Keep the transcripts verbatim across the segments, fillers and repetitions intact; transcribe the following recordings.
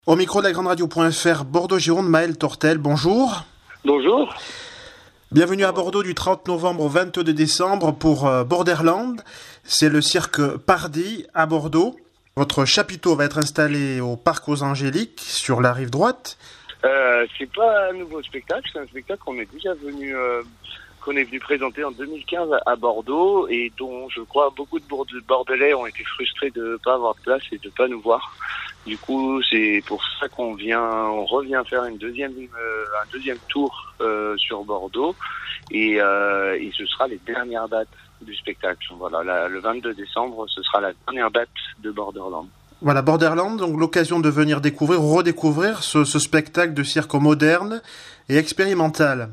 Au micro de la grande radio.fr Bordeaux-Gironde, Maël Tortel, bonjour. Bonjour. Bienvenue à Bordeaux du trente novembre au vingt-deux décembre pour euh, Borderland. C'est le cirque Pardi à Bordeaux. Votre chapiteau va être installé au Parc aux Angéliques, sur la rive droite. Euh, c'est pas un nouveau spectacle, c'est un spectacle qu'on est déjà venu, euh, qu'on est venu présenter en deux mille quinze à Bordeaux et dont je crois beaucoup de Bordelais ont été frustrés de ne pas avoir de place et de ne pas nous voir. Du coup, c'est pour ça qu'on vient, on revient faire une deuxième, euh, un deuxième tour euh, sur Bordeaux et, euh, et ce sera les dernières dates du spectacle. Voilà, la, le vingt-deux décembre, ce sera la dernière date de Borderland. Voilà, Borderland, donc l'occasion de venir découvrir, redécouvrir ce, ce spectacle de cirque moderne et expérimental.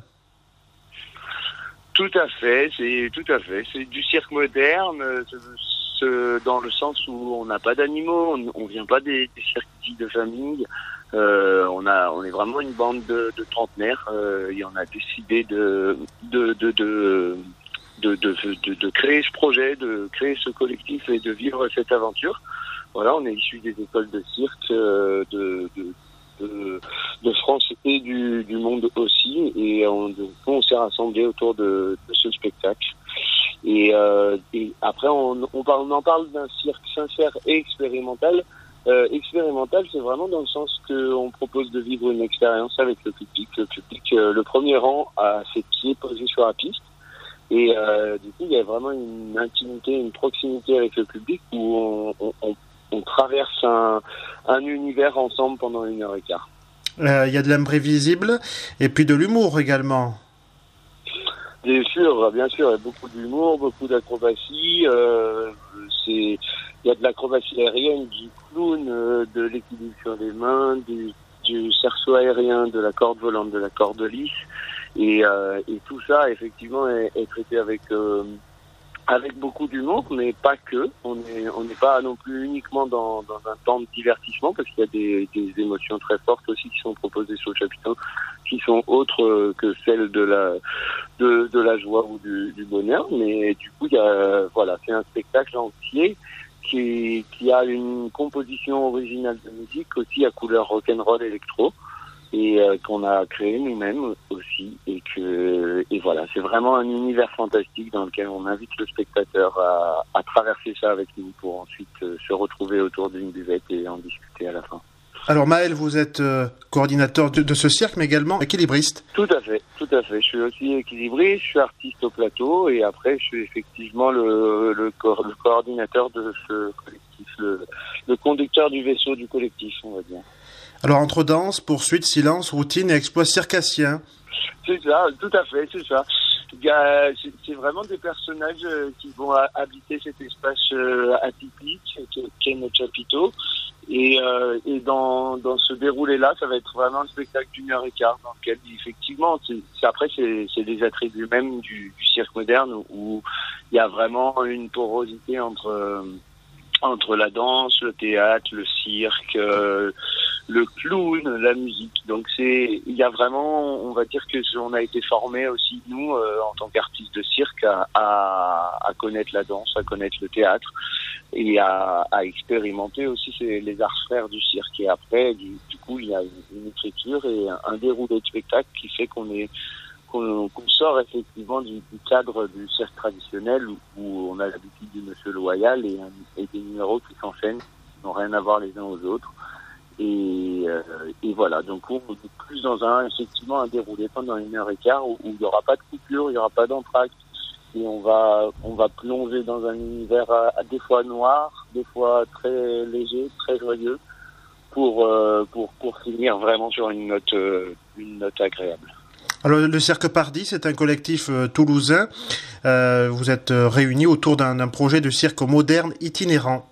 Tout à fait, c'est tout à fait, c'est du cirque moderne. Ce, dans le sens où on n'a pas d'animaux, on, on vient pas des, des cirques de famille. Euh, on a, on est vraiment une bande de, de trentenaires euh, et on a décidé de de de de, de de de de créer ce projet, de créer ce collectif et de vivre cette aventure. Voilà, on est issus des écoles de cirque euh, de, de de de France et du du monde aussi, et on, on s'est rassemblés autour de, de ce spectacle. Et, euh, et après, on, on, parle, on en parle d'un cirque sincère et expérimental. Euh, expérimental, c'est vraiment dans le sens qu'on propose de vivre une expérience avec le public. Le public, euh, le premier rang a ses pieds posés sur la piste. Et euh, du coup, il y a vraiment une intimité, une proximité avec le public où on, on, on traverse un, un univers ensemble pendant une heure et quart. Euh, il y a de l'imprévisible et puis de l'humour également. Bien sûr, bien sûr, il y a beaucoup d'humour, beaucoup d'acrobatie. Euh, c'est, il y a de l'acrobatie aérienne, du clown, euh, de l'équilibre sur les mains, du, du cerceau aérien, de la corde volante, de la corde lisse, et, euh, et tout ça, effectivement, est, est traité avec euh, avec beaucoup d'humour, mais pas que. On est, on n'est pas non plus uniquement dans, dans un temps de divertissement, parce qu'il y a des, des émotions très fortes aussi qui sont proposées sur le chapiteau, qui sont autres que celles de la de, de la joie ou du, du bonheur. Mais du coup, il y a, voilà, c'est un spectacle entier qui, qui a une composition originale de musique aussi à couleur rock'n'roll électro, et euh, qu'on a créé nous-mêmes aussi, et que et voilà, c'est vraiment un univers fantastique dans lequel on invite le spectateur à, à traverser ça avec nous pour ensuite euh, se retrouver autour d'une buvette et en discuter à la fin. Alors Maël, vous êtes euh, coordinateur de, de ce cirque, mais également équilibriste. Tout à fait, tout à fait. Je suis aussi équilibriste, je suis artiste au plateau, et après je suis effectivement le, le, co- le coordinateur de ce collectif, le, le conducteur du vaisseau du collectif, on va dire. Alors entre danse, poursuite, silence, routine et exploits circassiens. C'est ça, tout à fait, c'est ça. Il y a, c'est, c'est vraiment des personnages euh, qui vont a, habiter cet espace euh, atypique qu'est notre chapiteau. Et, euh, et dans, dans ce déroulé-là, ça va être vraiment un spectacle d'une heure et quart dans lequel, effectivement, c'est, c'est, après, c'est, c'est des attributs même du, du cirque moderne où il y a vraiment une porosité entre, euh, entre la danse, le théâtre, le cirque, euh, le clown, la musique. Donc c'est, il y a vraiment, on va dire que on a été formés aussi nous euh, en tant qu'artistes de cirque à, à, à connaître la danse, à connaître le théâtre et à, à expérimenter aussi ces, les arts frères du cirque. Et après, du, du coup, il y a une, une écriture et un, un déroulé de spectacle qui fait qu'on est qu'on, qu'on sort effectivement du, du cadre du cirque traditionnel où, où on a l'habitude du Monsieur Loyal et, et des numéros qui s'enchaînent, qui n'ont rien à voir les uns aux autres. Et, euh, et voilà, donc on est plus dans un, effectivement, un déroulé pendant une heure et quart où, où il n'y aura pas de coupure, il n'y aura pas d'entracte, et on va, on va plonger dans un univers à, à des fois noir, des fois très léger, très joyeux, pour, euh, pour, pour finir vraiment sur une note, euh, une note agréable. Alors le Cirque Pardi, c'est un collectif euh, toulousain. Euh, vous êtes euh, réunis autour d'un, d'un projet de cirque moderne itinérant.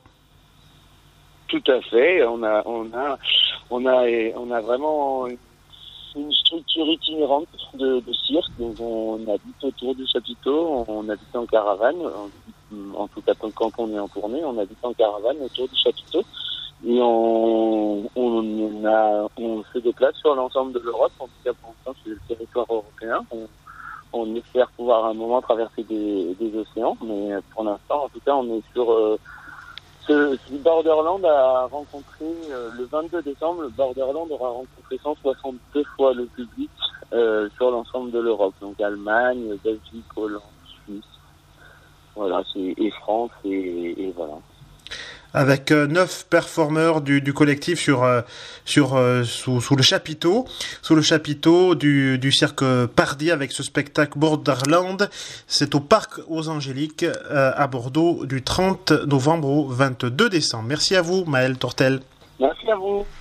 Tout à fait. On a, on a, on a, on a vraiment une structure itinérante de, de cirque. Donc on habite autour du chapiteau, on habite en caravane. En, en tout cas, quand on est en tournée, on habite en caravane autour du chapiteau. Et on, on, a, on se déplace sur l'ensemble de l'Europe. En tout cas, pour l'instant, c'est le territoire européen. On, on espère pouvoir à un moment traverser des, des océans, mais pour l'instant, en tout cas, on est sur euh, Ce, ce Borderland a rencontré, euh, le vingt-deux décembre, le Borderland aura rencontré cent soixante-deux fois le public euh, sur l'ensemble de l'Europe. Donc Allemagne, Belgique, Hollande, Suisse, voilà, c'est, et France, et, et voilà. Avec euh, neuf performeurs du, du collectif sur euh, sur euh, sous, sous le chapiteau sous le chapiteau du, du cirque Pardi avec ce spectacle Borderland. C'est au Parc aux Angéliques euh, à Bordeaux du trente novembre au vingt-deux décembre. Merci à vous, Maëlle Tortel. Merci à vous.